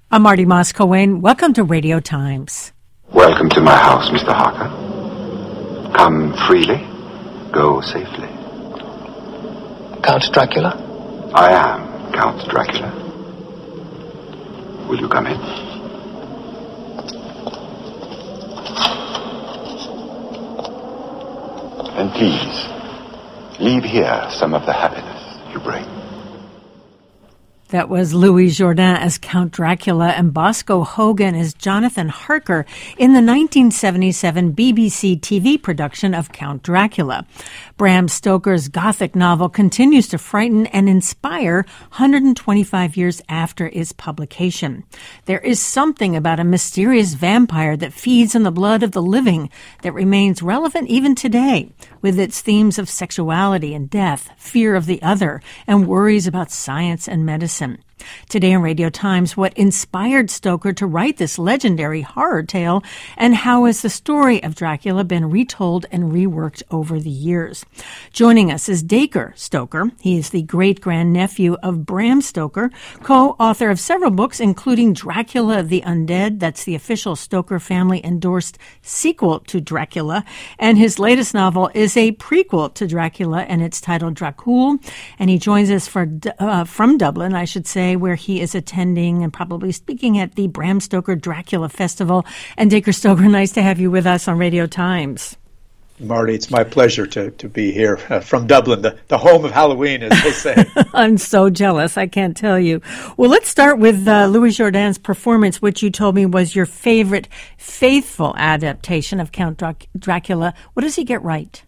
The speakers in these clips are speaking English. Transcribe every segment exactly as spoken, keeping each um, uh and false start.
I'm Marty Moss-Cohen. Welcome to Radio Times. Welcome to my house, Mister Harker. Come freely, go safely. Count Dracula? I am Count Dracula. Will you come in? And please, leave here some of the happiness you bring. That was Louis Jourdan as Count Dracula and Bosco Hogan as Jonathan Harker in the nineteen seventy-seven B B C T V production of Count Dracula. Bram Stoker's Gothic novel continues to frighten and inspire one hundred twenty-five years after its publication. There is something about a mysterious vampire that feeds on the blood of the living that remains relevant even today, with its themes of sexuality and death, fear of the other, and worries about science and medicine. Today on Radio Times, what inspired Stoker to write this legendary horror tale, and how has the story of Dracula been retold and reworked over the years? Joining us is Dacre Stoker. He is the great-grandnephew of Bram Stoker, co-author of several books, including Dracula the Undead. That's the official Stoker family-endorsed sequel to Dracula. And his latest novel is a prequel to Dracula, and it's titled Dracul. And he joins us for uh, from Dublin, I should say, where he is attending and probably speaking at the Bram Stoker Dracula Festival. And Dacre Stoker, nice to have you with us on Radio Times. Marty, it's my pleasure to, to be here uh, from Dublin, the, the home of Halloween, as they say. I'm so jealous, I can't tell you. Well, let's start with uh, Louis Jourdan's performance, which you told me was your favorite faithful adaptation of Count Drac- Dracula. What does he get right?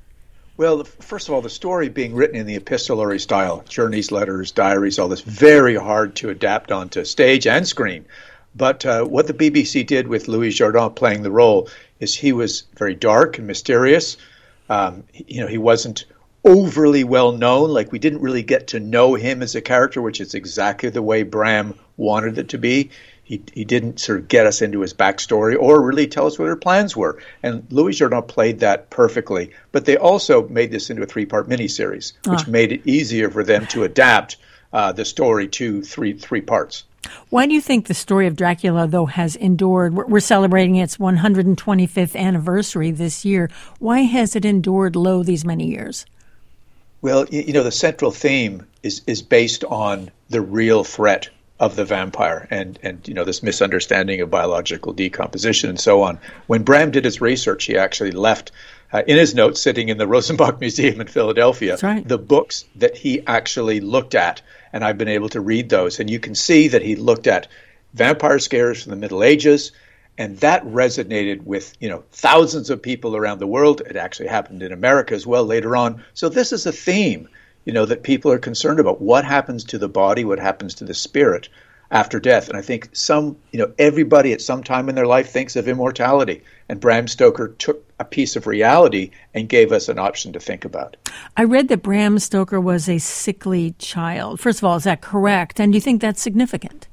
Well, first of all, the story being written in the epistolary style, journeys, letters, diaries, all this, very hard to adapt onto stage and screen. But uh, what the B B C did with Louis Jourdan playing the role is he was very dark and mysterious. Um, you know, he wasn't overly well known. Like, we didn't really get to know him as a character, which is exactly the way Bram wanted it to be. He he didn't sort of get us into his backstory or really tell us what her plans were. And Louis Jourdan played that perfectly. But they also made this into a three-part miniseries, which ah. made it easier for them to adapt uh, the story to three three parts. Why do you think the story of Dracula, though, has endured? We're celebrating its one hundred twenty-fifth anniversary this year. Why has it endured lo these many years? Well, you know, the central theme is is based on the real threat of the vampire and, and, you know, this misunderstanding of biological decomposition and so on. When Bram did his research, he actually left uh, in his notes sitting in the Rosenbach Museum in Philadelphia, That's right. the books that he actually looked at. And I've been able to read those. And you can see that he looked at vampire scares from the Middle Ages, and that resonated with, you know, thousands of people around the world. It actually happened in America as well later on. So this is a theme, you know, that people are concerned about. What happens to the body? What happens to the spirit after death? And I think some, you know, everybody at some time in their life thinks of immortality. And Bram Stoker took a piece of reality and gave us an option to think about. I read that Bram Stoker was a sickly child. First of all, is that correct? And do you think that's significant?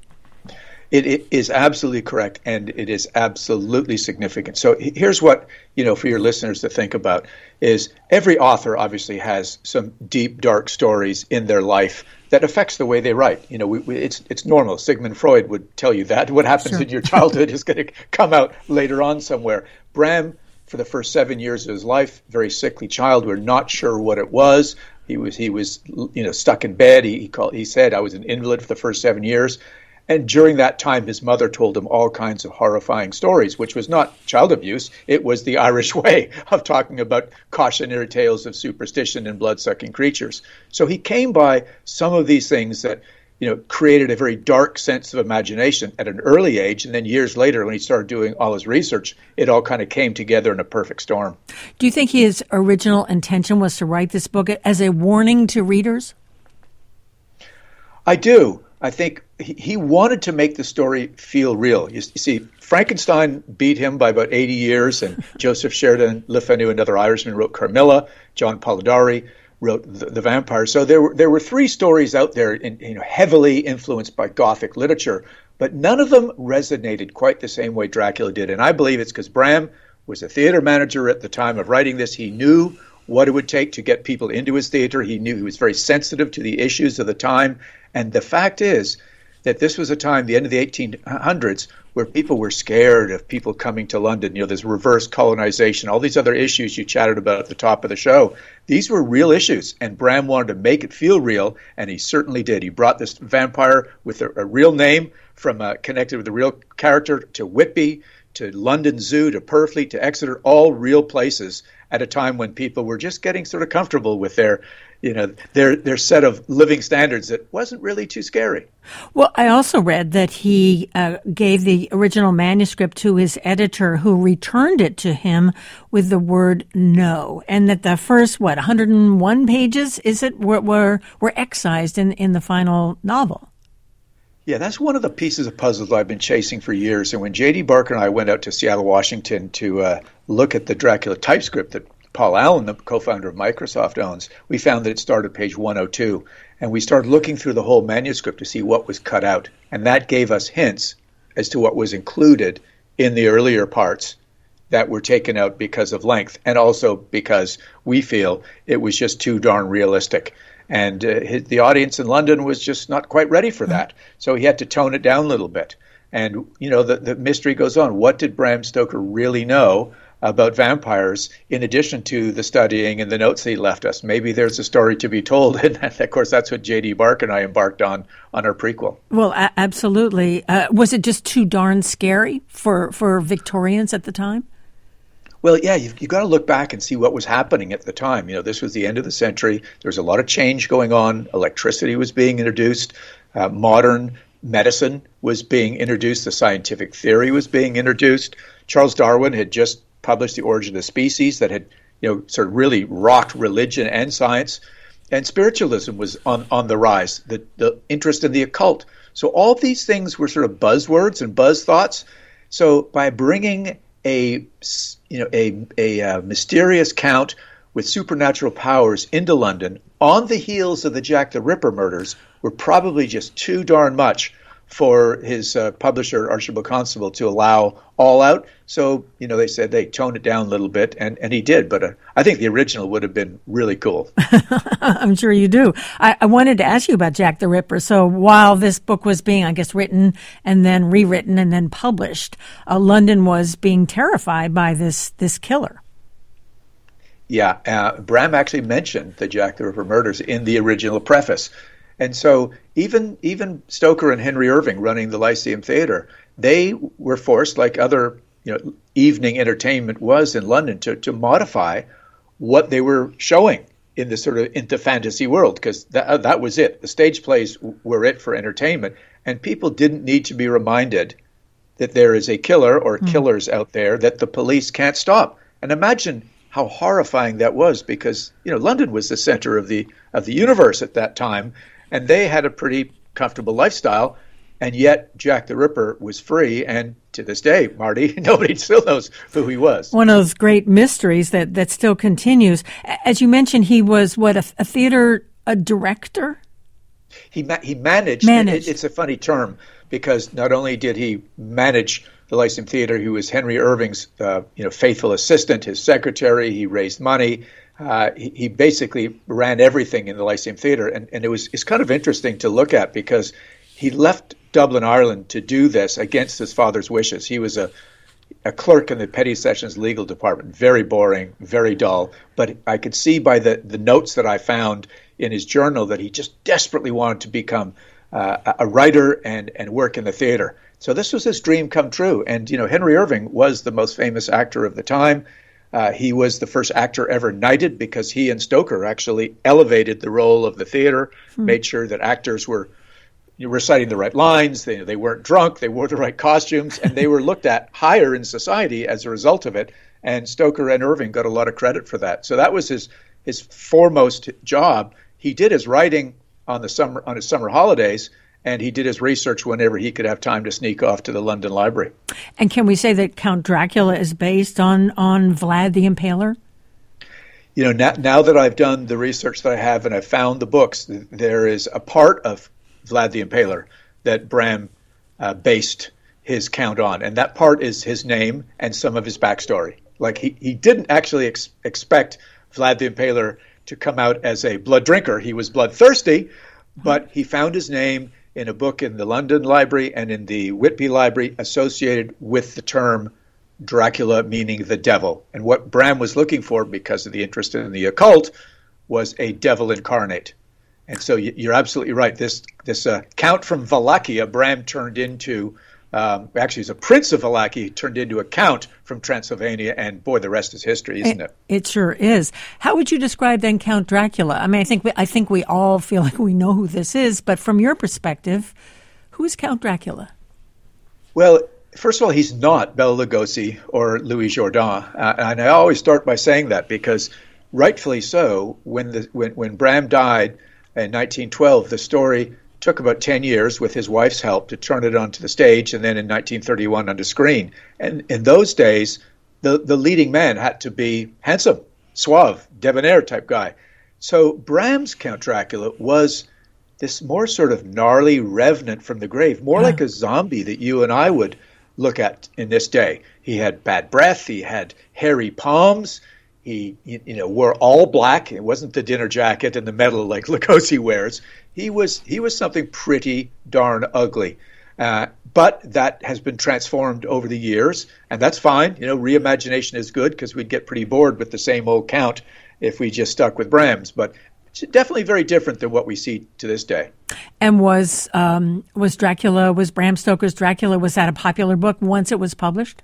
It, it is absolutely correct, and it is absolutely significant. So here's what, you know, for your listeners to think about is every author obviously has some deep, dark stories in their life that affects the way they write. You know, we, we, it's it's normal. Sigmund Freud would tell you that. What happens sure. in your childhood is going to come out later on somewhere. Bram, for the first seven years of his life, very sickly child. We're not sure what it was. He was he was you know stuck in bed. He he, called, he said, I was an invalid for the first seven years. And during that time, his mother told him all kinds of horrifying stories, which was not child abuse. It was the Irish way of talking about cautionary tales of superstition and blood-sucking creatures. So he came by some of these things that, you know, created a very dark sense of imagination at an early age. And then years later, when he started doing all his research, it all kind of came together in a perfect storm. Do you think his original intention was to write this book as a warning to readers? I do. I think he wanted to make the story feel real. You see, Frankenstein beat him by about eighty years, and Joseph Sheridan Le Fanu, another Irishman, wrote Carmilla. John Polidori wrote The, the Vampire. So there were there were three stories out there, in, you know, heavily influenced by Gothic literature, but none of them resonated quite the same way Dracula did. And I believe it's because Bram was a theater manager at the time of writing this. He knew what it would take to get people into his theater. He knew he was very sensitive to the issues of the time. And the fact is, that this was a time, the end of the eighteen hundreds, where people were scared of people coming to London. You know, there's reverse colonization, all these other issues you chatted about at the top of the show. These were real issues, and Bram wanted to make it feel real, and he certainly did. He brought this vampire with a, a real name, from uh, connected with a real character, to Whitby, to London Zoo, to Purfleet, to Exeter, all real places at a time when people were just getting sort of comfortable with their, you know, their their set of living standards that wasn't really too scary. Well, I also read that he uh, gave the original manuscript to his editor, who returned it to him with the word "no," and that the first, what, one hundred one pages, is it, were were, were excised in, in the final novel. Yeah, that's one of the pieces of puzzles I've been chasing for years. And when J D Barker and I went out to Seattle, Washington to uh, look at the Dracula typescript that Paul Allen, the co-founder of Microsoft, owns, we found that it started at page one oh two. And we started looking through the whole manuscript to see what was cut out. And that gave us hints as to what was included in the earlier parts that were taken out because of length, and also because we feel it was just too darn realistic. And uh, his, the audience in London was just not quite ready for that. So he had to tone it down a little bit. And, you know, the, the mystery goes on. What did Bram Stoker really know about vampires, in addition to the studying and the notes he left us? Maybe there's a story to be told. And of course, that's what J D Barker and I embarked on on our prequel. Well, a- absolutely. Uh, was it just too darn scary for, for Victorians at the time? Well, yeah, you've, you've got to look back and see what was happening at the time. You know, this was the end of the century. There was a lot of change going on. Electricity was being introduced. Uh, modern medicine was being introduced. The scientific theory was being introduced. Charles Darwin had just published The Origin of the Species, that had, you know, sort of really rocked religion and science. And spiritualism was on, on the rise, the, the interest in the occult. So all these things were sort of buzzwords and buzz thoughts. So by bringing a, you know, a, a uh, mysterious count with supernatural powers into London on the heels of the Jack the Ripper murders were probably just too darn much for his uh, publisher, Archibald Constable, to allow all out. So, you know, they said they toned it down a little bit, and, and he did. But uh, I think the original would have been really cool. I'm sure you do. I, I wanted to ask you about Jack the Ripper. So while this book was being, I guess, written and then rewritten and then published, uh, London was being terrified by this this killer. Yeah, uh, Bram actually mentioned the Jack the Ripper murders in the original preface. And so even even Stoker and Henry Irving, running the Lyceum Theatre, they were forced, like other, you know, evening entertainment was in London, to, to modify what they were showing in the sort of into fantasy world, because that, that was it. The stage plays were it for entertainment, and people didn't need to be reminded that there is a killer or mm. killers out there that the police can't stop. And imagine how horrifying that was, because, you know, London was the center of the of the universe at that time. And they had a pretty comfortable lifestyle, and yet Jack the Ripper was free. And to this day, Marty, nobody still knows who he was. One of those great mysteries that, that still continues. As you mentioned, he was, what, a, a theater a director? He ma- he managed. managed. It, it's a funny term, because not only did he manage the Lyceum Theatre, he was Henry Irving's uh, you know, faithful assistant, his secretary. He raised money. Uh, he, he basically ran everything in the Lyceum Theatre, and, and it was it's kind of interesting to look at, because he left Dublin, Ireland, to do this against his father's wishes. He was a a clerk in the Petty Sessions legal department, very boring, very dull. But I could see by the, the notes that I found in his journal that he just desperately wanted to become uh, a writer and, and work in the theatre. So this was his dream come true. And, you know, Henry Irving was the most famous actor of the time. Uh, he was the first actor ever knighted, because he and Stoker actually elevated the role of the theater, hmm. made sure that actors were you know, reciting the right lines, they, they weren't drunk, they wore the right costumes, and they were looked at higher in society as a result of it. And Stoker and Irving got a lot of credit for that. So that was his his foremost job. He did his writing on the summer on his summer holidays, and he did his research whenever he could have time to sneak off to the London Library. And can we say that Count Dracula is based on, on Vlad the Impaler? You know, now, now that I've done the research that I have and I've found the books, there is a part of Vlad the Impaler that Bram uh, based his count on. And that part is his name and some of his backstory. Like, he, he didn't actually ex- expect Vlad the Impaler to come out as a blood drinker. He was bloodthirsty, but he found his name. in a book in the London Library and in the Whitby Library associated with the term Dracula, meaning the devil. And what Bram was looking for, because of the interest in the occult, was a devil incarnate. And so you're absolutely right. This this uh, Count from Wallachia, Bram turned into, um, actually, he's a prince of Wallachia, turned into a count from Transylvania, and boy, the rest is history, isn't it? It, it sure is. How would you describe then Count Dracula? I mean, I think we, I think we all feel like we know who this is, but from your perspective, who is Count Dracula? Well, first of all, he's not Bela Lugosi or Louis Jourdan, uh, and I always start by saying that because, rightfully so, when the when when Bram died in nineteen twelve, the story took about ten years with his wife's help to turn it onto the stage, and then in nineteen thirty-one onto screen. And in those days, the, the leading man had to be handsome, suave, debonair type guy. So Bram's Count Dracula was this more sort of gnarly revenant from the grave, more yeah. like a zombie that you and I would look at in this day. He had bad breath, he had hairy palms, He, you know, wore all black. It wasn't the dinner jacket and the medal like Lugosi wears. He was he was something pretty darn ugly. Uh, but that has been transformed over the years, and that's fine. You know, reimagination is good because we'd get pretty bored with the same old Count if we just stuck with Bram's. But it's definitely very different than what we see to this day. And was um, was Dracula, was Bram Stoker's Dracula, was that a popular book once it was published?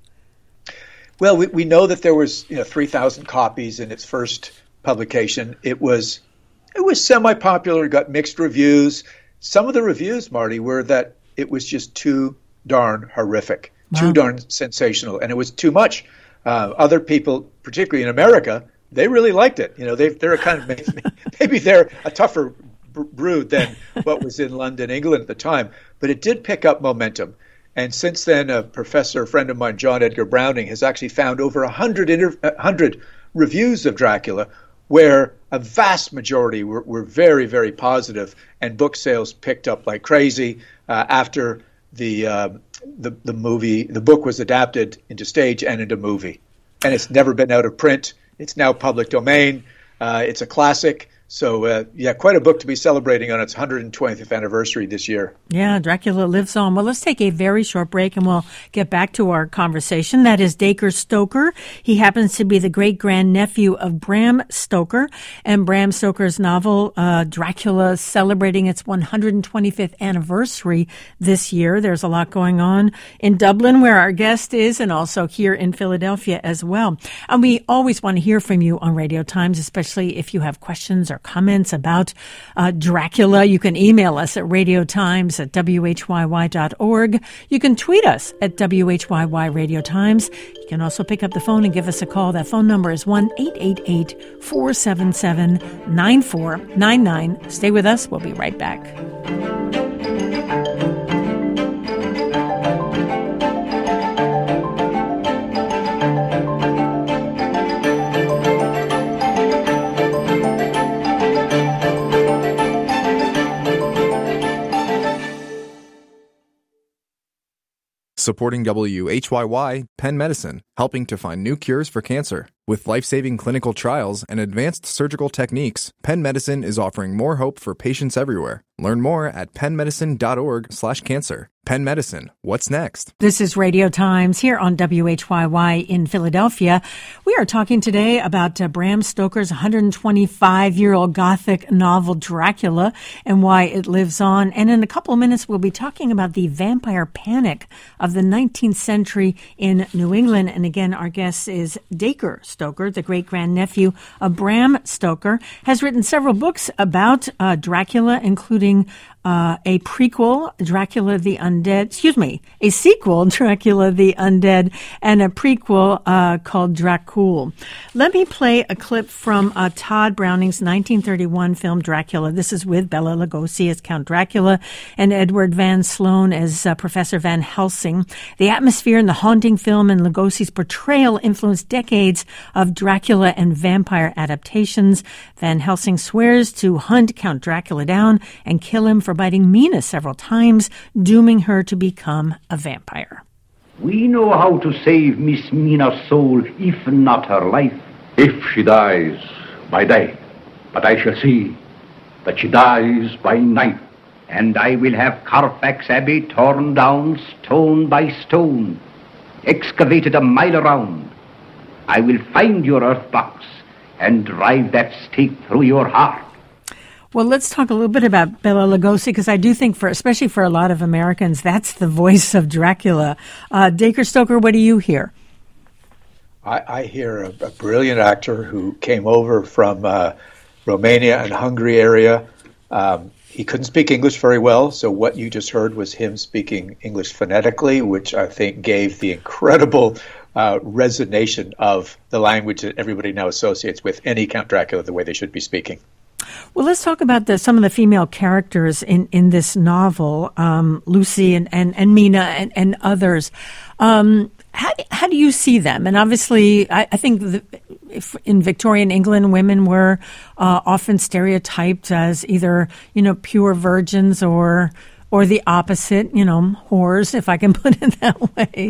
Well, we, we know that there was you know three thousand copies in its first publication. It was it was semi-popular, got mixed reviews. Some of the reviews, Marty, were that it was just too darn horrific, wow. too darn sensational, and it was too much. Uh, other people, particularly in America, they really liked it. You know, they, they're a kind of maybe, maybe they're a tougher brood than what was in London, England at the time, but it did pick up momentum. And since then, a professor, a friend of mine, John Edgar Browning, has actually found over one hundred, inter- one hundred reviews of Dracula where a vast majority were, were very, very positive, and book sales picked up like crazy uh, after the, uh, the the movie, the book was adapted into stage and into movie. And it's never been out of print. It's now public domain. Uh, it's a classic. So, uh, yeah, quite a book to be celebrating on its one hundred twentieth anniversary this year. Yeah, Dracula lives on. Well, let's take a very short break and we'll get back to our conversation. That is Dacre Stoker. He happens to be the great-grandnephew of Bram Stoker. And Bram Stoker's novel, uh, Dracula, celebrating its one hundred twenty-fifth anniversary this year. There's a lot going on in Dublin, where our guest is, and also here in Philadelphia as well. And we always want to hear from you on Radio Times, especially if you have questions or comments about uh, Dracula. You can email us at radiotimes at w h y y dot org. You can tweet us at W H Y Y Radio Times. You can also pick up the phone and give us a call. That phone number is one eight eight eight, four seven seven, nine four nine nine. Stay with us. We'll be right back. Supporting W H Y Y, Penn Medicine, helping to find new cures for cancer. With life-saving clinical trials and advanced surgical techniques, Penn Medicine is offering more hope for patients everywhere. Learn more at pennmedicine.org slash cancer. Penn Medicine, what's next? This is Radio Times here on W H Y Y in Philadelphia. We are talking today about uh, Bram Stoker's one hundred twenty-five-year-old Gothic novel Dracula and why it lives on. And in a couple of minutes, we'll be talking about the vampire panic of the nineteenth century in New England. And again, our guest is Dacre Stoker, the great-grandnephew of Bram Stoker, has written several books about uh, Dracula, including Uh, a prequel, Dracula the Undead, excuse me, a sequel, Dracula the Undead, and a prequel uh, called Dracul. Let me play a clip from uh, Todd Browning's nineteen thirty-one film Dracula. This is with Bela Lugosi as Count Dracula and Edward Van Sloan as uh, Professor Van Helsing. The atmosphere in the haunting film and Lugosi's portrayal influenced decades of Dracula and vampire adaptations. Van Helsing swears to hunt Count Dracula down and kill him for biting Mina several times, dooming her to become a vampire. We know how to save Miss Mina's soul, if not her life. If she dies by day, but I shall see that she dies by night. and I will have Carfax Abbey torn down stone by stone, excavated a mile around. I will find your earth box and drive that stake through your heart. Well, let's talk a little bit about Bela Lugosi, because I do think, for especially for a lot of Americans, that's the voice of Dracula. Uh, Dacre Stoker, what do you hear? I, I hear a, a brilliant actor who came over from uh, Romania and Hungary area. Um, he couldn't speak English very well, so what you just heard was him speaking English phonetically, which I think gave the incredible uh, resonation of the language that everybody now associates with any Count Dracula the way they should be speaking. Well, let's talk about the, some of the female characters in, in this novel, um, Lucy and, and, and Mina and, and others. Um, how, how do you see them? And obviously, I, I think the, if in Victorian England, women were uh, often stereotyped as either, you know, pure virgins or or the opposite, you know, whores, if I can put it that way.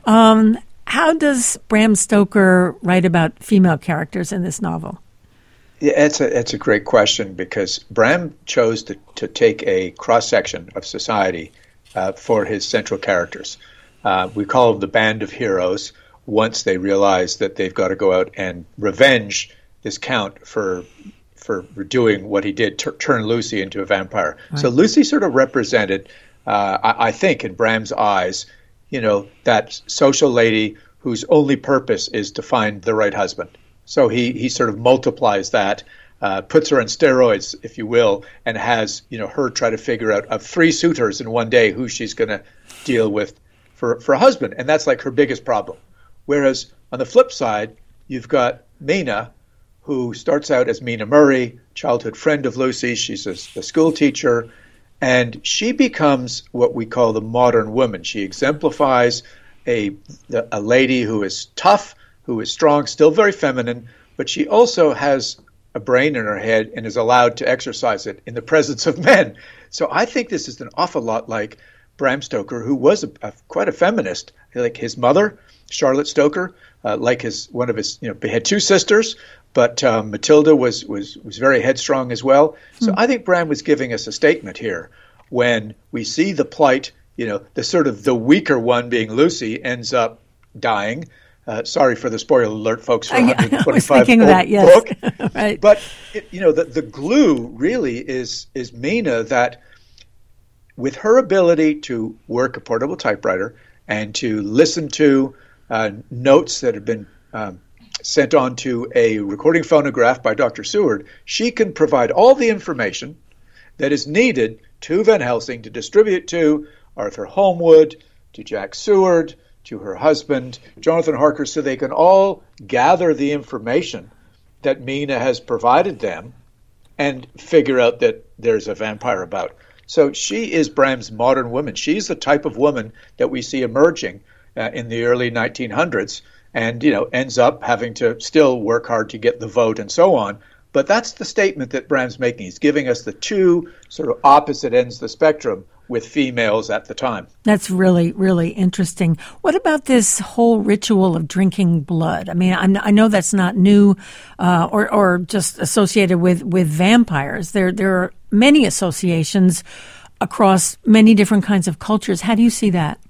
Um, how does Bram Stoker write about female characters in this novel? Yeah, it's a it's a great question, because Bram chose to, to take a cross-section of society uh, for his central characters. Uh, we call them the band of heroes once they realize that they've got to go out and revenge this count for for doing what he did, t- turn Lucy into a vampire. Right. So Lucy sort of represented, uh, I, I think, in Bram's eyes, you know, that social lady whose only purpose is to find the right husband. So he, he sort of multiplies that, uh, puts her on steroids, if you will, and has, you know, her try to figure out of three suitors in one day who she's going to deal with for, for a husband. And that's like her biggest problem. Whereas on the flip side, you've got Mina, who starts out as Mina Murray, childhood friend of Lucy. She's a, a school teacher, and she becomes what we call the modern woman. She exemplifies a, a lady who is tough, who is strong, still very feminine, but she also has a brain in her head and is allowed to exercise it in the presence of men. So I think this is an awful lot like Bram Stoker, who was a, a, quite a feminist, like his mother, Charlotte Stoker, uh, like his one of his, you know, they had two sisters, but um, Matilda was, was, was very headstrong as well. So mm. I think Bram was giving us a statement here when we see the plight, you know, the sort of the weaker one being Lucy ends up dying. Uh, sorry for the spoiler alert, folks, for one twenty-five I was thinking of that, yes. book. Right. But, it, you know, the, the glue really is is Mina, that with her ability to work a portable typewriter and to listen to uh, notes that have been um, sent on to a recording phonograph by Doctor Seward, she can provide all the information that is needed to Van Helsing to distribute to Arthur Holmwood, to Jack Seward, to her husband, Jonathan Harker, so they can all gather the information that Mina has provided them and figure out that there's a vampire about. So she is Bram's modern woman. She's the type of woman that we see emerging uh, in the early nineteen hundreds and, you know, ends up having to still work hard to get the vote and so on. But that's the statement that Bram's making. He's giving us the two sort of opposite ends of the spectrum with females at the time. That's really, really interesting. What about this whole ritual of drinking blood? I mean, I'm, I know that's not new uh, or, or just associated with, with vampires. There, there are many associations across many different kinds of cultures. How do you see that?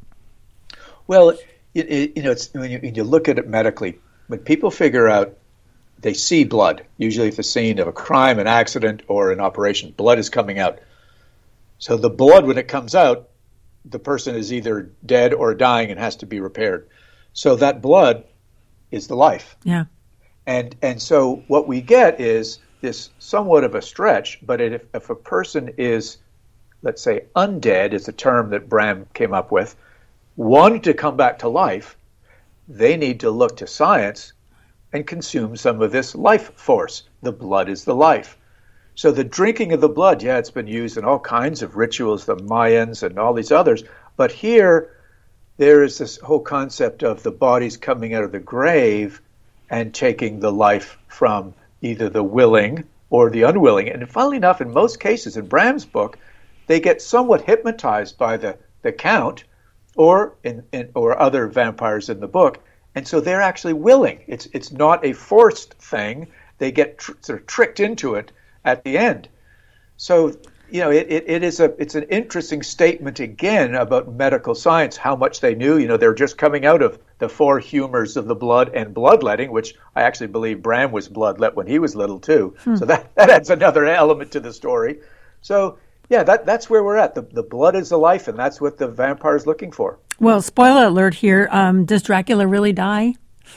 Well, it, it, you know, it's, when, you, when you look at it medically, when people figure out they see blood, usually at the scene of a crime, an accident, or an operation, blood is coming out. So the blood, when it comes out, the person is either dead or dying and has to be repaired. So that blood is the life. Yeah. And and so what we get is this somewhat of a stretch, but if, if a person is, let's say, undead is a term that Bram came up with, wanting to come back to life, they need to look to science and consume some of this life force. The blood is the life. So the drinking of the blood, yeah, it's been used in all kinds of rituals, the Mayans and all these others. But here, there is this whole concept of the bodies coming out of the grave and taking the life from either the willing or the unwilling. And funnily enough, in most cases, in Bram's book, they get somewhat hypnotized by the, the Count or in, in or other vampires in the book. And so they're actually willing. It's it's not a forced thing. They get tr- sort of tricked into it at the end. So you know, it, it, it is a it's an interesting statement again about medical science, how much they knew. You know, they're just coming out of the four humors of the blood and bloodletting, which I actually believe Bram was bloodlet when he was little too. Hmm. So that, that adds another element to the story. So yeah, that that's where we're at. The the blood is the life, and that's what the vampire is looking for. Well, spoiler alert here. Um, does Dracula really die?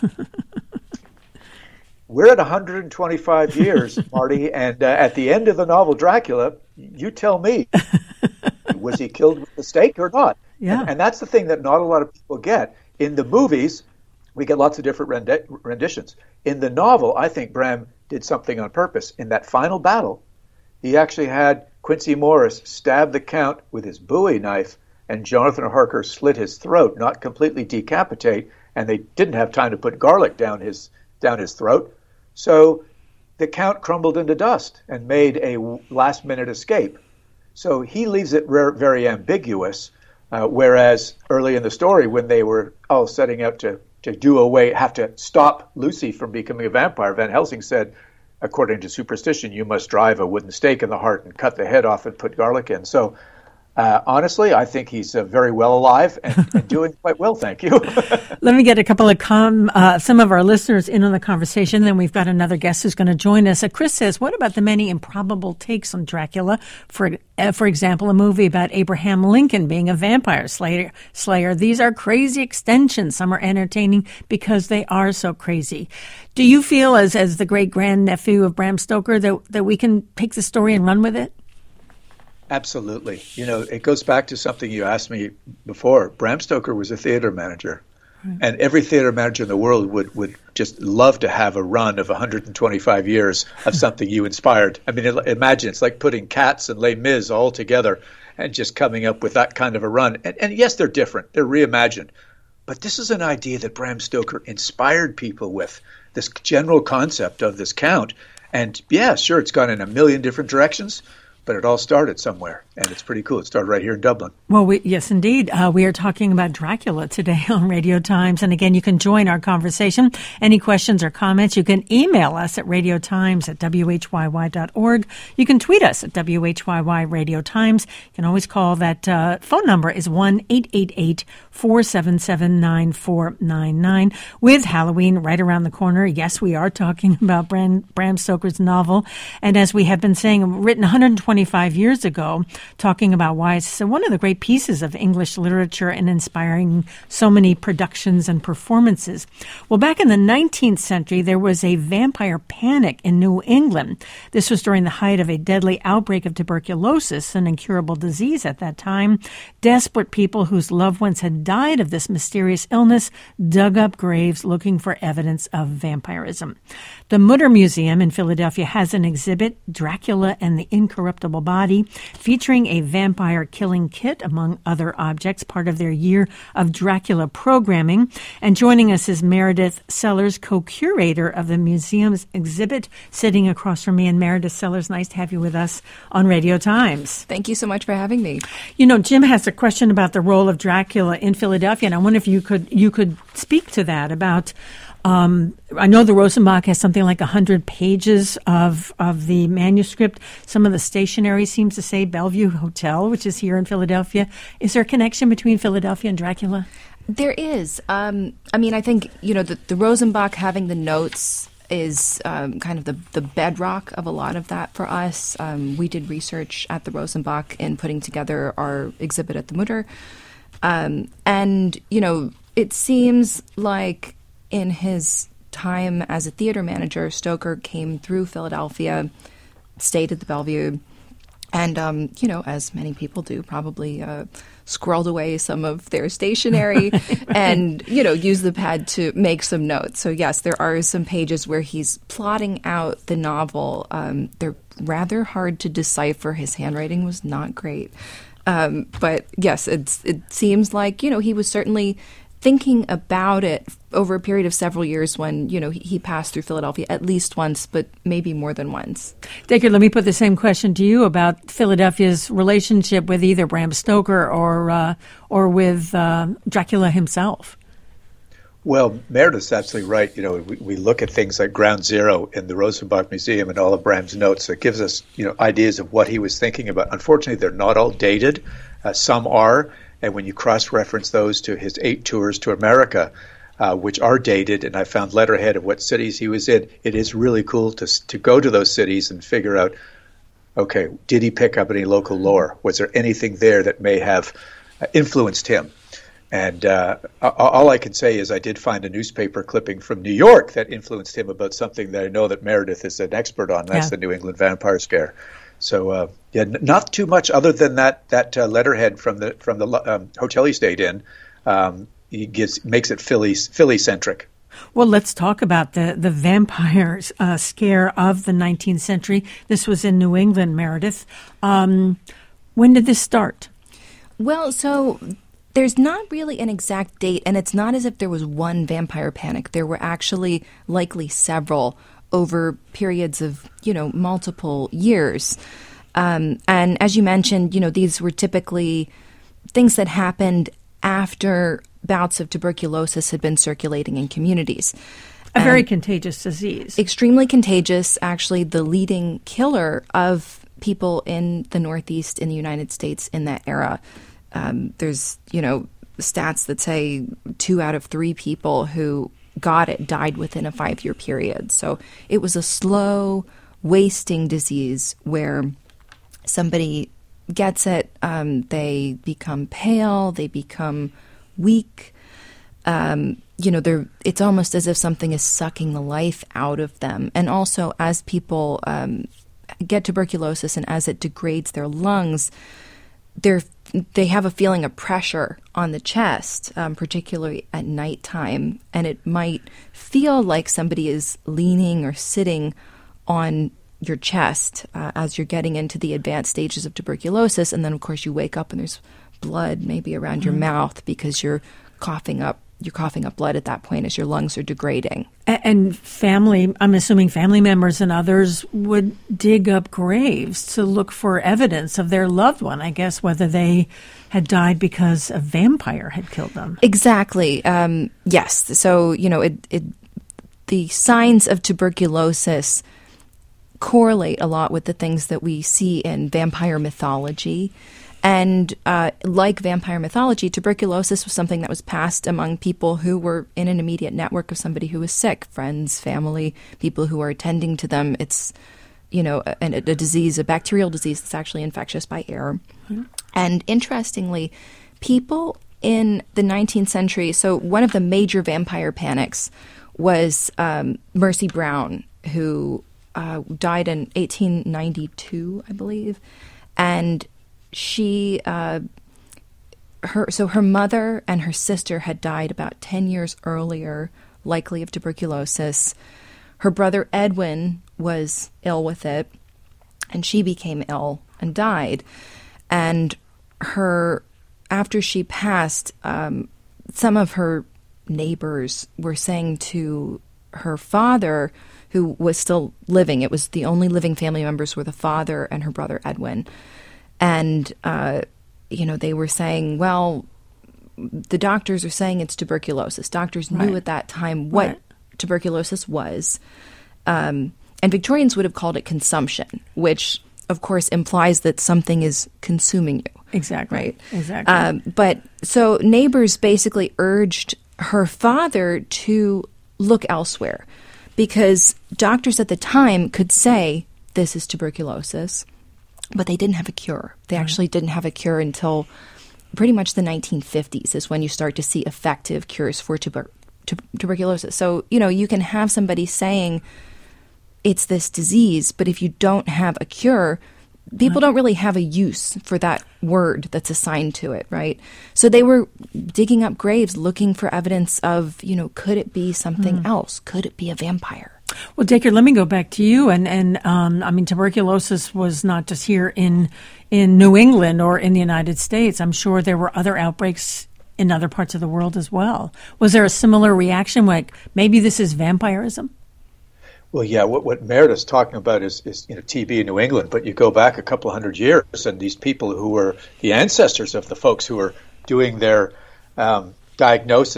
We're at one hundred twenty-five years, Marty, and uh, at the end of the novel Dracula, you tell me, was he killed with a stake or not? Yeah. And, and that's the thing that not a lot of people get. In the movies, we get lots of different rendi- renditions. In the novel, I think Bram did something on purpose. In that final battle, he actually had Quincy Morris stab the Count with his Bowie knife, and Jonathan Harker slit his throat, not completely decapitate, and they didn't have time to put garlic down his down his throat. So the Count crumbled into dust and made a last-minute escape. So he leaves it re- very ambiguous, uh, whereas early in the story, when they were all setting out to, to do away, have to stop Lucy from becoming a vampire, Van Helsing said, according to superstition, you must drive a wooden stake in the heart and cut the head off and put garlic in. So Uh, honestly, I think he's uh, very well alive and, and doing quite well, thank you. Let me get a couple of com- uh, some of our listeners in on the conversation. Then we've got another guest who's going to join us. Uh, Chris says, what about the many improbable takes on Dracula? For uh, for example, a movie about Abraham Lincoln being a vampire slayer. slayer. These are crazy extensions. Some are entertaining because they are so crazy. Do you feel, as, as the great-grandnephew of Bram Stoker, that, that we can take the story and run with it? Absolutely. You know, it goes back to something you asked me before. Bram Stoker was a theater manager, right. And every theater manager in the world would, would just love to have a run of one hundred twenty-five years of something you inspired. I mean, imagine it's like putting Cats and Les Mis all together and just coming up with that kind of a run. And, and yes, they're different. They're reimagined. But this is an idea that Bram Stoker inspired people with, this general concept of this Count. And yeah, sure, it's gone in a million different directions, but it all started somewhere, and it's pretty cool. It started right here in Dublin. Well, we, yes, indeed. Uh, we are talking about Dracula today on Radio Times. And again, you can join our conversation. Any questions or comments, you can email us at radiotimes at w h y y dot org. You can tweet us at W H Y Y Radio Times. You can always call that uh, phone number is one eight eight eight, four seven seven, nine four nine nine. With Halloween right around the corner, yes, we are talking about Bram, Bram Stoker's novel. And as we have been saying, written one hundred twenty-five years ago, talking about why it's one of the great pieces of English literature and inspiring so many productions and performances. Well, back in the nineteenth century, there was a vampire panic in New England. This was during the height of a deadly outbreak of tuberculosis, an incurable disease at that time. Desperate people whose loved ones had died of this mysterious illness dug up graves looking for evidence of vampirism. The Mutter Museum in Philadelphia has an exhibit, Dracula and the Incorruptible Body, featuring a vampire killing kit, among other objects, part of their year of Dracula programming. And joining us is Meredith Sellers, co-curator of the museum's exhibit, sitting across from me. And Meredith Sellers, nice to have you with us on Radio Times. Thank you so much for having me. You know, Jim has a question about the role of Dracula in Philadelphia, and I wonder if you could you could speak to that about. Um, I know the Rosenbach has something like one hundred pages of, of the manuscript. Some of the stationery seems to say Bellevue Hotel, which is here in Philadelphia. Is there a connection between Philadelphia and Dracula? There is. Um, I mean, I think, you know, the, the Rosenbach having the notes is um, kind of the, the bedrock of a lot of that for us. Um, we did research at the Rosenbach in putting together our exhibit at the Mutter. Um, and, you know, it seems like in his time as a theater manager, Stoker came through Philadelphia, stayed at the Bellevue, and, um, you know, as many people do, probably uh, squirreled away some of their stationery and, you know, used the pad to make some notes. So, yes, there are some pages where he's plotting out the novel. Um, they're rather hard to decipher. His handwriting was not great. Um, but, yes, it's, it seems like, you know, he was certainly thinking about it over a period of several years when, you know, he, he passed through Philadelphia at least once, but maybe more than once. Dacre, let me put the same question to you about Philadelphia's relationship with either Bram Stoker or uh, or with uh, Dracula himself. Well, Meredith's absolutely right. You know, we, we look at things like Ground Zero in the Rosenbach Museum and all of Bram's notes. That gives us, you know, ideas of what he was thinking about. Unfortunately, they're not all dated. Uh, some are, and when you cross-reference those to his eight tours to America, uh, which are dated, and I found letterhead of what cities he was in, it is really cool to to go to those cities and figure out, okay, did he pick up any local lore? Was there anything there that may have uh, influenced him? And uh, all I can say is I did find a newspaper clipping from New York that influenced him about something that I know that Meredith is an expert on. That's yeah. the New England Vampire Scare. So uh, yeah, n- not too much other than that that uh, letterhead from the from the um, hotel he stayed in. Um, he gives makes it Philly Philly centric. Well, let's talk about the the vampire uh, scare of the nineteenth century. This was in New England, Meredith. Um, when did this start? Well, so. There's not really an exact date, and it's not as if there was one vampire panic. There were actually likely several over periods of, you know, multiple years. Um, and as you mentioned, you know, these were typically things that happened after bouts of tuberculosis had been circulating in communities. A and very contagious disease. Extremely contagious, actually the leading killer of people in the Northeast in the United States in that era. Um, there's, you know, stats that say two out of three people who got it died within a five-year period. So it was a slow, wasting disease where somebody gets it, um, they become pale, they become weak. Um, you know, they're, it's almost as if something is sucking the life out of them. And also, as people um, get tuberculosis and as it degrades their lungs, they're they have a feeling of pressure on the chest, um, particularly at nighttime, and it might feel like somebody is leaning or sitting on your chest uh, as you're getting into the advanced stages of tuberculosis. And then, of course, you wake up and there's blood maybe around mm-hmm. your mouth because you're coughing up You're coughing up blood at that point as your lungs are degrading. And family, I'm assuming family members and others would dig up graves to look for evidence of their loved one, I guess, whether they had died because a vampire had killed them. Exactly. Um, yes. So, you know, it, it, the signs of tuberculosis correlate a lot with the things that we see in vampire mythology. And uh, like vampire mythology, tuberculosis was something that was passed among people who were in an immediate network of somebody who was sick, friends, family, people who are attending to them. It's, you know, a, a disease, a bacterial disease that's actually infectious by air. Mm-hmm. And interestingly, people in the nineteenth century, so one of the major vampire panics was um, Mercy Brown, who uh, died in eighteen ninety-two, I believe. And She, uh, her, so her mother and her sister had died about ten years earlier, likely of tuberculosis. Her brother Edwin was ill with it, and she became ill and died. And her, after she passed, um, some of her neighbors were saying to her father, who was still living, it was the only living family members were the father and her brother Edwin. And, uh, you know, they were saying, well, the doctors are saying it's tuberculosis. Doctors knew right. at that time what right. tuberculosis was. Um, and Victorians would have called it consumption, which, of course, implies that something is consuming you. Exactly. Right? Exactly. Um, but so neighbors basically urged her father to look elsewhere because doctors at the time could say this is tuberculosis. But they didn't have a cure. They right. actually didn't have a cure until pretty much the nineteen fifties is when you start to see effective cures for tuber- tu- tuberculosis. So, you know, you can have somebody saying it's this disease, but if you don't have a cure, people right. don't really have a use for that word that's assigned to it, right? So they were digging up graves looking for evidence of, you know, could it be something mm. else? Could it be a vampire? Well, Dacre, let me go back to you. And, and um, I mean, tuberculosis was not just here in in New England or in the United States. I'm sure there were other outbreaks in other parts of the world as well. Was there a similar reaction, like maybe this is vampirism? Well, yeah, what, what Meredith's talking about is, is you know, T B in New England, but you go back a couple of hundred years, and these people who were the ancestors of the folks who were doing their um, diagnosis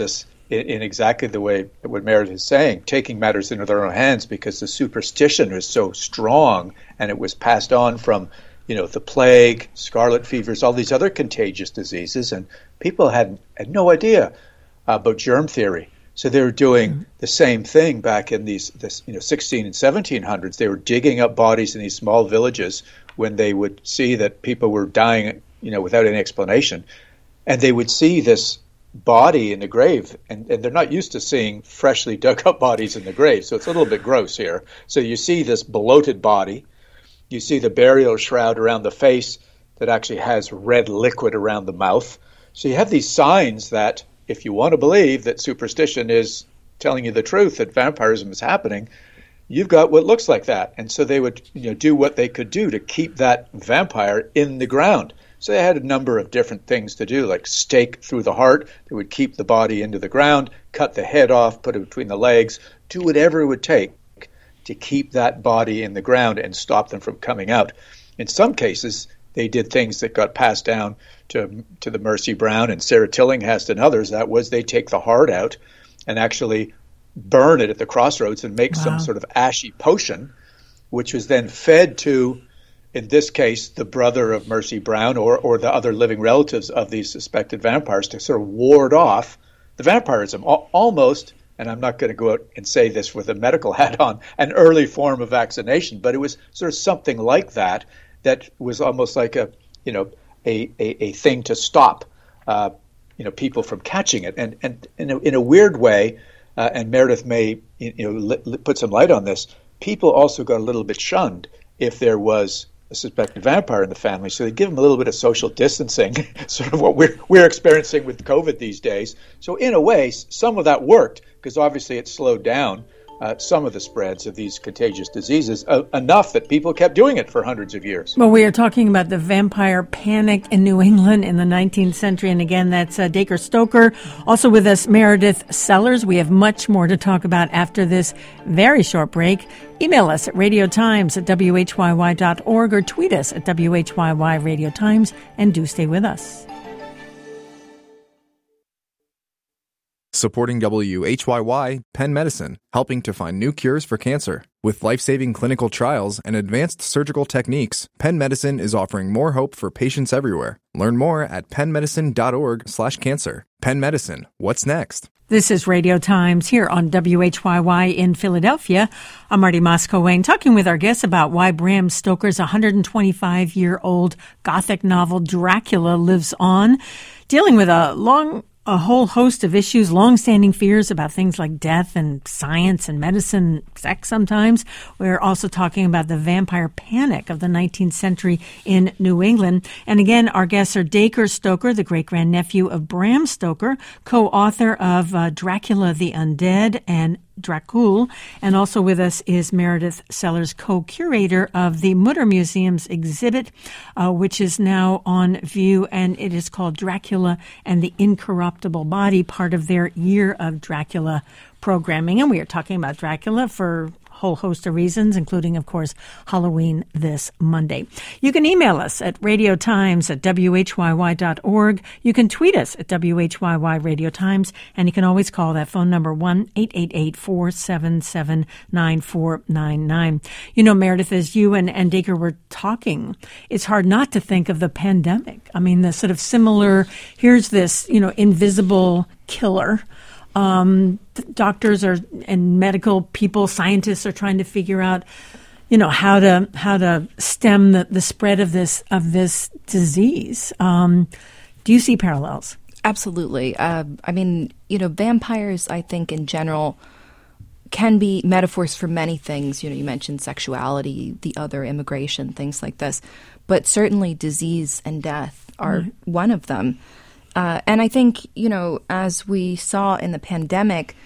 in, in exactly the way what Meredith is saying, taking matters into their own hands because the superstition was so strong and it was passed on from, you know, the plague, scarlet fevers, all these other contagious diseases, and people had, had no idea about germ theory. So they were doing mm-hmm. the same thing back in these, this, you know, sixteen and seventeen hundreds. They were digging up bodies in these small villages when they would see that people were dying, you know, without any explanation, and they would see this body in the grave, and, and they're not used to seeing freshly dug up bodies in the grave, so it's a little bit gross here. So you see this bloated body, you see the burial shroud around the face that actually has red liquid around the mouth. So you have these signs that, if you want to believe that superstition is telling you the truth, that vampirism is happening, you've got what looks like that. And so they would, you know, do what they could do to keep that vampire in the ground. So they had a number of different things to do, like stake through the heart. They would keep the body into the ground, cut the head off, put it between the legs, do whatever it would take to keep that body in the ground and stop them from coming out. In some cases, they did things that got passed down to to the Mercy Brown and Sarah Tillinghast and others. That was, they take the heart out and actually burn it at the crossroads and make wow. some sort of ashy potion, which was then fed to, in this case, the brother of Mercy Brown or, or the other living relatives of these suspected vampires to sort of ward off the vampirism. Al- almost, and I'm not going to go out and say this with a medical hat on, an early form of vaccination, but it was sort of something like that, that was almost like a, you know, a, a, a thing to stop, uh, you know, people from catching it. And, and in, a, in a weird way, uh, and Meredith may, you know, li- li- put some light on this, people also got a little bit shunned if there was a suspected vampire in the family. So they give them a little bit of social distancing, sort of what we're, we're experiencing with COVID these days. So in a way, some of that worked, because obviously it slowed down Uh, some of the spreads of these contagious diseases, uh, enough that people kept doing it for hundreds of years. Well, we are talking about the vampire panic in New England in the nineteenth century. And again, that's uh, Dacre Stoker. Also with us, Meredith Sellers. We have much more to talk about after this very short break. Email us at radiotimes at w h y y dot org or tweet us at W H Y Y Radio Times, and do stay with us. Supporting W H Y Y, Penn Medicine, helping to find new cures for cancer. With life-saving clinical trials and advanced surgical techniques, Penn Medicine is offering more hope for patients everywhere. Learn more at penn medicine dot org slash cancer. Penn Medicine, what's next? This is Radio Times here on W H Y Y in Philadelphia. I'm Marty Moscow-Wayne, talking with our guests about why Bram Stoker's one hundred twenty-five-year-old Gothic novel Dracula lives on, dealing with a long... a whole host of issues, long-standing fears about things like death and science and medicine, sex sometimes. We're also talking about the vampire panic of the nineteenth century in New England. And again, our guests are Dacre Stoker, the great-grandnephew of Bram Stoker, co-author of uh, Dracula the Undead and Dracul, and also with us is Meredith Sellers, co-curator of the Mutter Museum's exhibit, uh, which is now on view, and it is called Dracula and the Incorruptible Body, part of their Year of Dracula programming. And we are talking about Dracula for a whole host of reasons, including, of course, Halloween this Monday. You can email us at radiotimes at w h y y dot org. You can tweet us at W H Y Y Radio Times, and you can always call that phone number one eight eight eight, four seven seven, nine four nine nine. You know, Meredith, as you and, and Dacre were talking, it's hard not to think of the pandemic. I mean, the sort of similar, here's this, you know, invisible killer. Um, doctors are and medical people, scientists are trying to figure out, you know, how to how to stem the, the spread of this of this disease. Um, do you see parallels? Absolutely. Uh, I mean, you know, vampires, I think in general, can be metaphors for many things. You know, you mentioned sexuality, the other, immigration, things like this, but certainly disease and death are mm-hmm. one of them. Uh, and I think, you know, as we saw in the pandemic,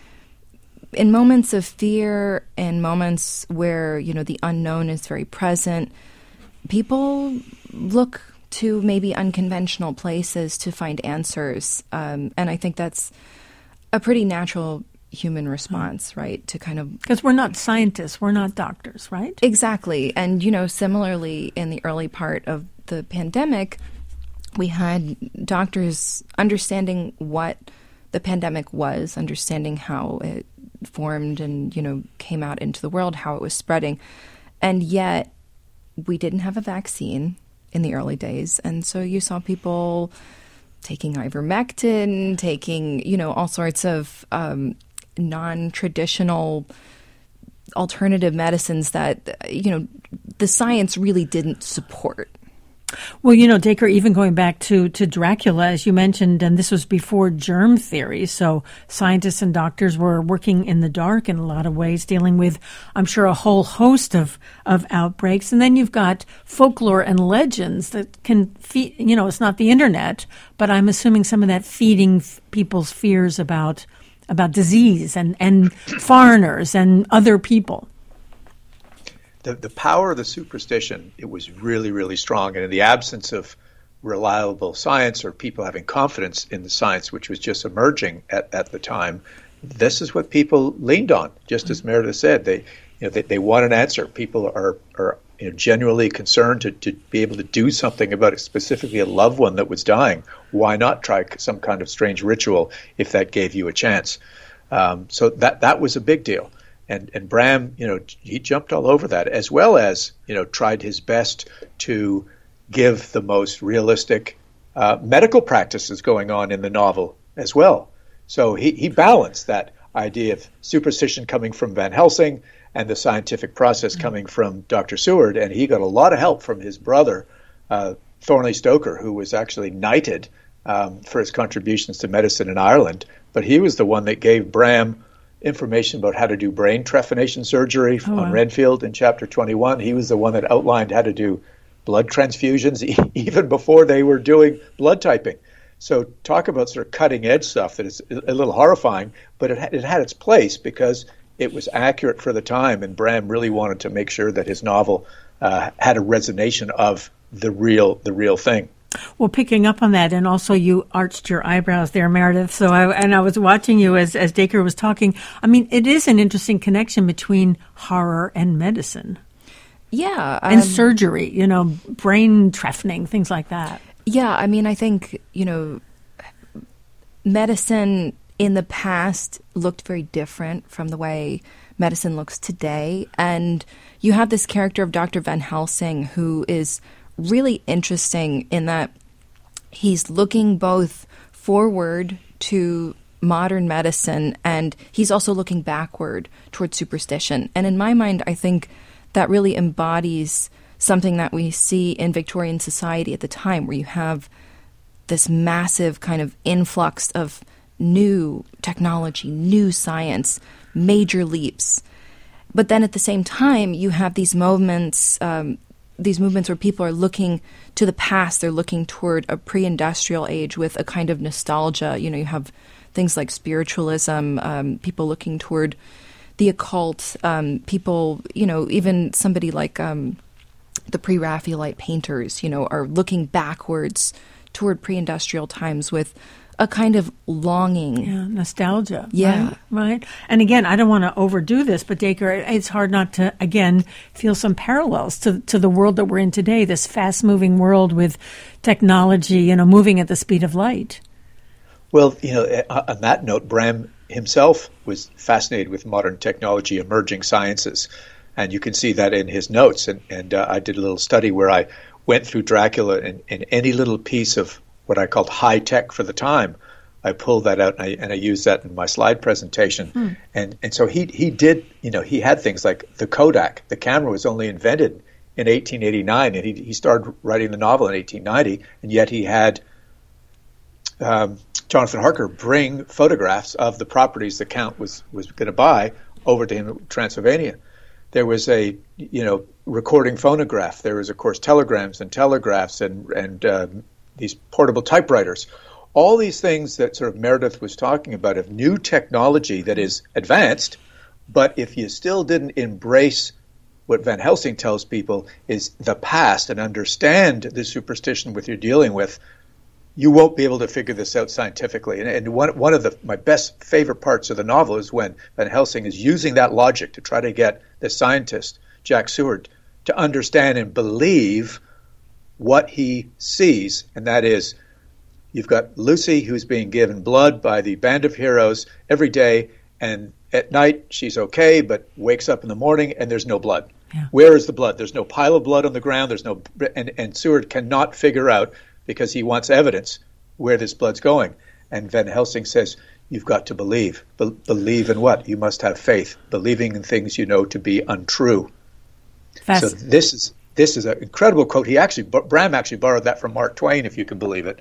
in moments of fear, in moments where, you know, the unknown is very present, people look to maybe unconventional places to find answers. Um, and I think that's a pretty natural human response, right? To kind of... Because we're not scientists, we're not doctors, right? Exactly. And, you know, similarly, in the early part of the pandemic, we had doctors understanding what the pandemic was, understanding how it formed and, you know, came out into the world, how it was spreading. And yet we didn't have a vaccine in the early days. And so you saw people taking ivermectin, taking, you know, all sorts of um, non-traditional alternative medicines that, you know, the science really didn't support. Well, you know, Dacre, even going back to, to Dracula, as you mentioned, and this was before germ theory, so scientists and doctors were working in the dark in a lot of ways, dealing with, I'm sure, a whole host of, of outbreaks. And then you've got folklore and legends that can feed, you know, it's not the internet, but I'm assuming some of that feeding f- people's fears about about disease and, and foreigners and other people. The, the power of the superstition, it was really, really strong. And in the absence of reliable science or people having confidence in the science, which was just emerging at, at the time, this is what people leaned on. Just as Meredith said, they, you know, they, they want an answer. People are, are you know, genuinely concerned to, to be able to do something about it, specifically a loved one that was dying. Why not try some kind of strange ritual if that gave you a chance? Um, so that that was a big deal. And and Bram, you know, he jumped all over that, as well as, you know, tried his best to give the most realistic uh, medical practices going on in the novel as well. So he, he balanced that idea of superstition coming from Van Helsing and the scientific process mm-hmm. coming from Doctor Seward. And he got a lot of help from his brother, uh, Thornley Stoker, who was actually knighted um, for his contributions to medicine in Ireland. But he was the one that gave Bram information about how to do brain trephination surgery oh, on wow. Renfield in chapter twenty-one. He was the one that outlined how to do blood transfusions even before they were doing blood typing. So talk about sort of cutting edge stuff that is a little horrifying, but it, it had its place because it was accurate for the time, and Bram really wanted to make sure that his novel uh, had a resonation of the real the real thing. Well, picking up on that, and also you arched your eyebrows there, Meredith. So, I, and I was watching you as as Dacre was talking. I mean, it is an interesting connection between horror and medicine. Yeah, and um, surgery. You know, brain trephining, things like that. Yeah, I mean, I think, you know, medicine in the past looked very different from the way medicine looks today, and you have this character of Doctor Van Helsing who is really interesting in that he's looking both forward to modern medicine and he's also looking backward towards superstition. And in my mind, I think that really embodies something that we see in Victorian society at the time, where you have this massive kind of influx of new technology, new science, major leaps. But then at the same time, you have these moments um, these movements where people are looking to the past. They're looking toward a pre-industrial age with a kind of nostalgia. You know, you have things like spiritualism, um, people looking toward the occult, um, people, you know, even somebody like um, the pre-Raphaelite painters, you know, are looking backwards toward pre-industrial times with a kind of longing. Yeah, nostalgia. Yeah. Right, right. And again, I don't want to overdo this, but Dacre, it's hard not to, again, feel some parallels to to the world that we're in today, this fast-moving world with technology, you know, moving at the speed of light. Well, you know, on that note, Bram himself was fascinated with modern technology, emerging sciences, and you can see that in his notes. And, and uh, I did a little study where I went through Dracula, and, and any little piece of what I called high tech for the time, I pulled that out and I, and I used that in my slide presentation. Hmm. And and so he he did, you know, he had things like the Kodak. The camera was only invented in eighteen eighty-nine, and he he started writing the novel in eighteen ninety, and yet he had um, Jonathan Harker bring photographs of the properties the Count was was going to buy over to him in Transylvania. There was a, you know, recording phonograph. There was, of course, telegrams and telegraphs and and uh, these portable typewriters, all these things that sort of Meredith was talking about of new technology that is advanced, but if you still didn't embrace what Van Helsing tells people is the past and understand the superstition that you're dealing with, you won't be able to figure this out scientifically. And, and one, one of the, my best favorite parts of the novel is when Van Helsing is using that logic to try to get the scientist, Jack Seward, to understand and believe what he sees, and that is You've got Lucy, who's being given blood by the Band of Heroes every day, and at night she's okay, but wakes up in the morning and there's no blood. Yeah. Where is the blood? There's no pile of blood on the ground. There's no, and, and Seward cannot figure out, because he wants evidence, where this blood's going. And Van Helsing says, you've got to believe. Be- believe in what? You must have faith, believing in things you know to be untrue. Fast. So this is this is an incredible quote. He actually, Bram actually borrowed that from Mark Twain, if you can believe it.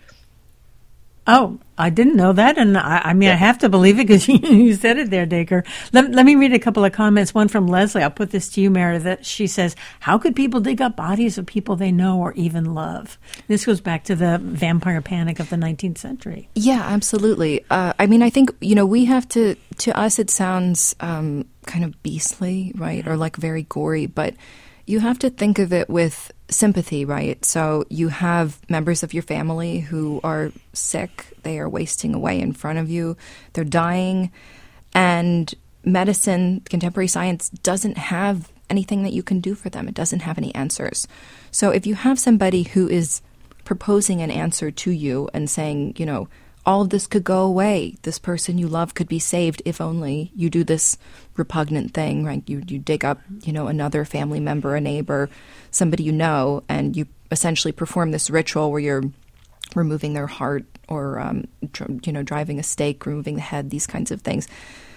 Oh, I didn't know that, and I, I mean, yeah. I have to believe it because you, you said it there, Dacre. Let, let me read a couple of comments. One from Leslie. I'll put this to you, Meredith. She says, how could people dig up bodies of people they know or even love? This goes back to the vampire panic of the nineteenth century. Yeah, absolutely. Uh, I mean, I think, you know, we have to, to us it sounds um, kind of beastly, right, or like very gory, but you have to think of it with sympathy, right? So you have members of your family who are sick. They are wasting away in front of you. They're dying. And medicine, contemporary science, doesn't have anything that you can do for them. It doesn't have any answers. So if you have somebody who is proposing an answer to you and saying, you know, all of this could go away. This person you love could be saved if only you do this repugnant thing, right? You you dig up, you know, another family member, a neighbor, somebody you know, and you essentially perform this ritual where you're removing their heart or, um, dr- you know, driving a stake, removing the head, these kinds of things.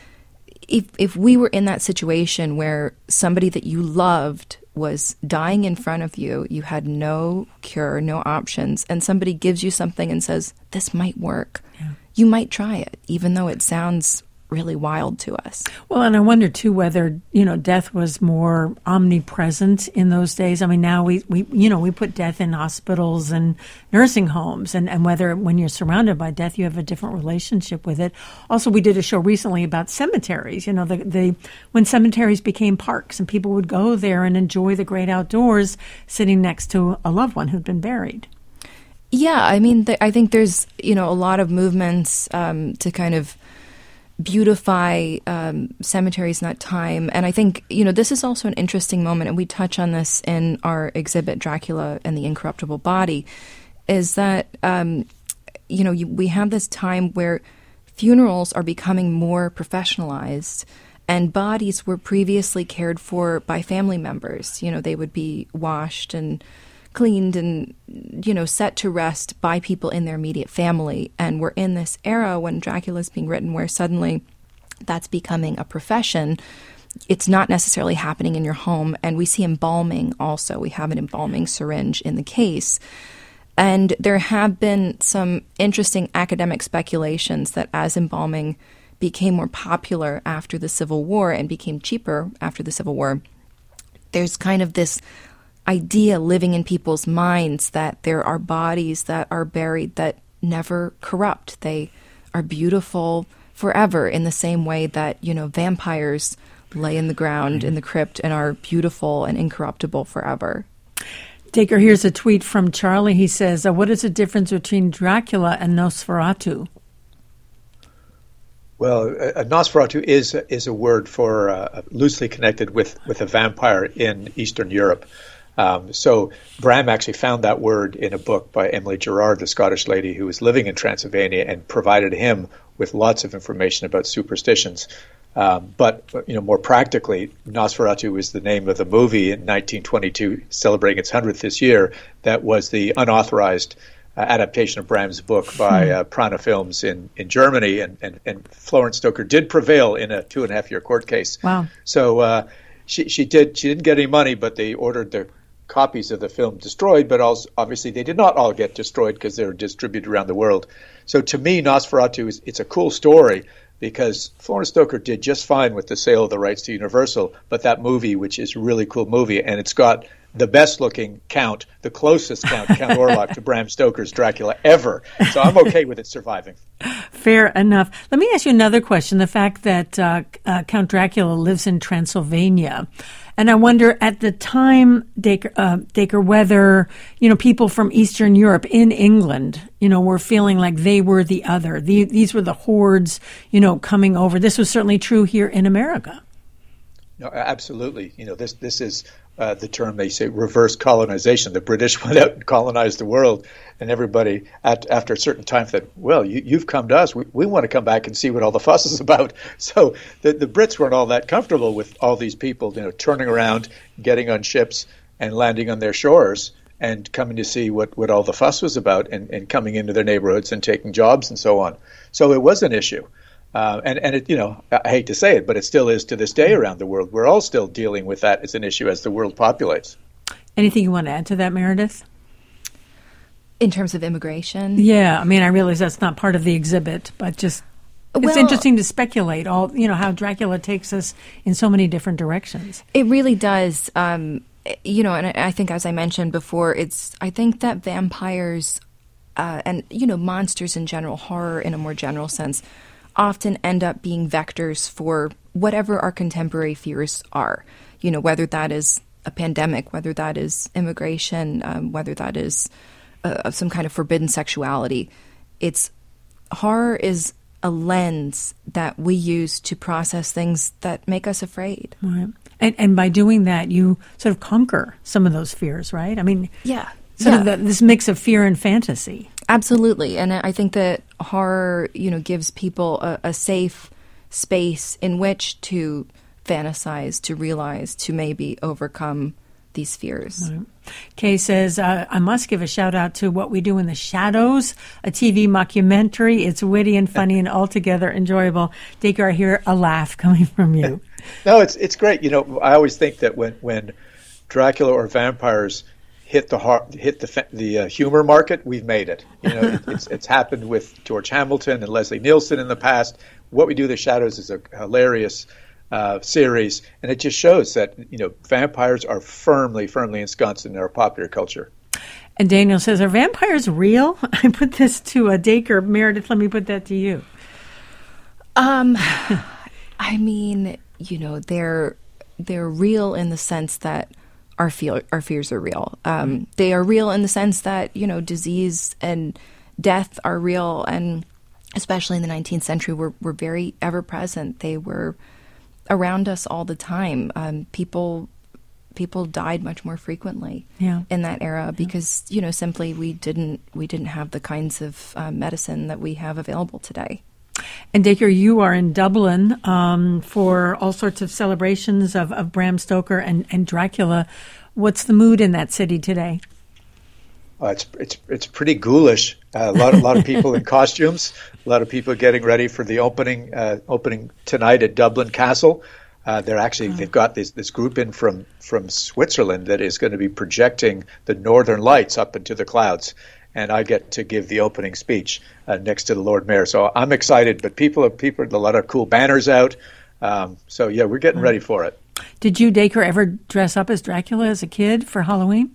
If if we were in that situation where somebody that you loved was dying in front of you, you had no cure, no options, and somebody gives you something and says, this might work, yeah. you might try it, even though it sounds really wild to us. Well, and I wonder, too, whether, you know, death was more omnipresent in those days. I mean, now we, we you know, we put death in hospitals and nursing homes, and, and whether when you're surrounded by death, you have a different relationship with it. Also, we did a show recently about cemeteries, you know, the, the when cemeteries became parks and people would go there and enjoy the great outdoors sitting next to a loved one who'd been buried. Yeah, I mean, th- I think there's, you know, a lot of movements um, to kind of beautify um, cemeteries in that time. And I think, you know, this is also an interesting moment, and we touch on this in our exhibit, Dracula and the Incorruptible Body, is that, um, you know, you, we have this time where funerals are becoming more professionalized, and bodies were previously cared for by family members. You know, they would be washed and cleaned and, you know, set to rest by people in their immediate family. And we're in this era when Dracula is being written where suddenly that's becoming a profession. It's not necessarily happening in your home. And we see embalming also. We have an embalming syringe in the case. And there have been some interesting academic speculations that as embalming became more popular after the Civil War and became cheaper after the Civil War, there's kind of this idea living in people's minds that there are bodies that are buried that never corrupt. They are beautiful forever in the same way that, you know, vampires lay in the ground in the crypt and are beautiful and incorruptible forever. Dacre, here's a tweet from Charlie. He says, uh, what is the difference between Dracula and Nosferatu? Well, a Nosferatu is is a word for uh, loosely connected with, with a vampire in Eastern Europe. Um, so Bram actually found that word in a book by Emily Gerard, the Scottish lady who was living in Transylvania, and provided him with lots of information about superstitions. Um, but, you know, more practically, Nosferatu was the name of the movie in nineteen twenty-two, celebrating its hundredth this year, that was the unauthorized uh, adaptation of Bram's book by uh, Prana Films in, in Germany. And, and, and Florence Stoker did prevail in a two and a half year court case. Wow. So uh, she, she, did, she didn't get any money, but they ordered the copies of the film destroyed, but also, obviously they did not all get destroyed because they were distributed around the world. So to me, Nosferatu, is it's a cool story because Florence Stoker did just fine with the sale of the rights to Universal, but that movie, which is a really cool movie, and it's got the best-looking Count, the closest Count, Count Orlok, to Bram Stoker's Dracula ever. So I'm okay with it surviving. Fair enough. Let me ask you another question. The fact that uh, uh, Count Dracula lives in Transylvania, and I wonder at the time, Dacre, uh, Dacre, whether, you know, people from Eastern Europe in England, you know, were feeling like they were the other. The, these were the hordes, you know, coming over. This was certainly true here in America. No, absolutely. You know, this this is uh, the term they say reverse colonization. The British went out and colonized the world, and everybody at, after a certain time thought, well, you, you've come to us. We, we want to come back and see what all the fuss is about. So the, the Brits weren't all that comfortable with all these people, you know, turning around, getting on ships and landing on their shores and coming to see what, what all the fuss was about and, and coming into their neighborhoods and taking jobs and so on. So it was an issue. Uh, and, and it, you know, I hate to say it, but it still is to this day around the world. We're all still dealing with that as an issue as the world populates. Anything you want to add to that, Meredith? In terms of immigration? Yeah, I mean, I realize that's not part of the exhibit, but just it's well, interesting to speculate all, you know, how Dracula takes us in so many different directions. It really does. Um, you know, and I think, as I mentioned before, it's, I think that vampires uh, and, you know, monsters in general, horror in a more general sense, often end up being vectors for whatever our contemporary fears are. You know, whether that is a pandemic, whether that is immigration, um, whether that is uh, some kind of forbidden sexuality. It's horror is a lens that we use to process things that make us afraid. Right. And, and by doing that, you sort of conquer some of those fears, right? I mean, yeah. Sort yeah. of the, this mix of fear and fantasy. Absolutely. And I think that horror, you know, gives people a, a safe space in which to fantasize, to realize, to maybe overcome these fears. Right. Kay says, uh, I must give a shout out to What We Do in the Shadows, a T V mockumentary. It's witty and funny and altogether enjoyable. Dacre, I hear a laugh coming from you. No, it's it's great. You know, I always think that when, when Dracula or vampires hit the heart, hit the the uh, humor market, we've made it. You know, it, it's it's happened with George Hamilton and Leslie Nielsen in the past. What We Do in the Shadows is a hilarious uh, series, and it just shows that, you know, vampires are firmly, firmly ensconced in our popular culture. And Daniel says, are vampires real? I put this to a Dacre. Meredith, let me put that to you. Um, I mean, you know, they're they're real in the sense that our feel our fears are real. Um, they are real in the sense that, you know, disease and death are real, and especially in the nineteenth century, were were very ever present. They were around us all the time. Um, people people died much more frequently yeah. in that era because, you know, simply we didn't we didn't have the kinds of uh, medicine that we have available today. And Dacre, you are in Dublin um, for all sorts of celebrations of, of Bram Stoker and, and Dracula. What's the mood in that city today? Uh, it's it's it's pretty ghoulish. Uh, a lot a lot of people in costumes. A lot of people getting ready for the opening uh, opening tonight at Dublin Castle. Uh, they're actually oh. they've got this this group in from from Switzerland that is going to be projecting the Northern Lights up into the clouds. And I get to give the opening speech uh, next to the Lord Mayor. So I'm excited, but people are people a lot of cool banners out. Um, so yeah, we're getting ready for it. Did you, Dacre, ever dress up as Dracula as a kid for Halloween?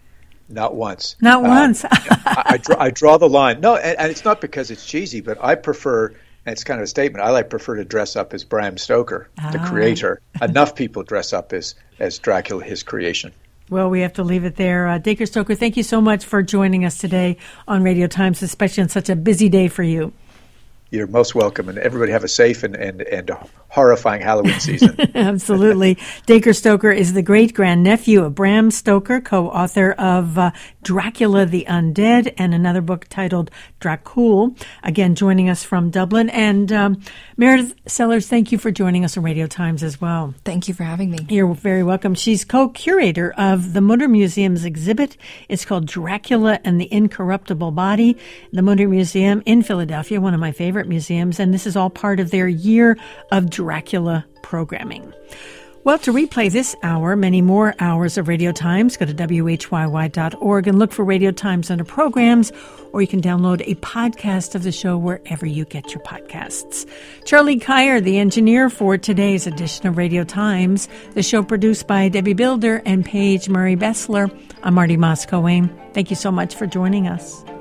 Not once. Not uh, once. I, I, draw, I draw the line. No, and, and it's not because it's cheesy, but I prefer, and it's kind of a statement, I like prefer to dress up as Bram Stoker, ah. the creator. Enough people dress up as, as Dracula, his creation. Well, we have to leave it there. Uh, Dacre Stoker, thank you so much for joining us today on Radio Times, especially on such a busy day for you. You're most welcome, and everybody have a safe and, and, and horrifying Halloween season. Absolutely. Dacre Stoker is the great-grandnephew of Bram Stoker, co-author of uh, Dracula the Undead and another book titled Dracul. Again, joining us from Dublin. And um, Meredith Sellers, thank you for joining us on Radio Times as well. Thank you for having me. You're very welcome. She's co-curator of the Mutter Museum's exhibit. It's called Dracula and the Incorruptible Body. The Mutter Museum in Philadelphia, one of my favorite museums, and this is all part of their Year of Dracula programming. Well, to replay this hour, many more hours of Radio Times, go to W H Y Y dot org and look for Radio Times under programs, or you can download a podcast of the show wherever you get your podcasts. Charlie Kyer, the engineer for today's edition of Radio Times, the show produced by Debbie Builder and Paige Murray Bessler. I'm Marty Moscoe. Thank you so much for joining us.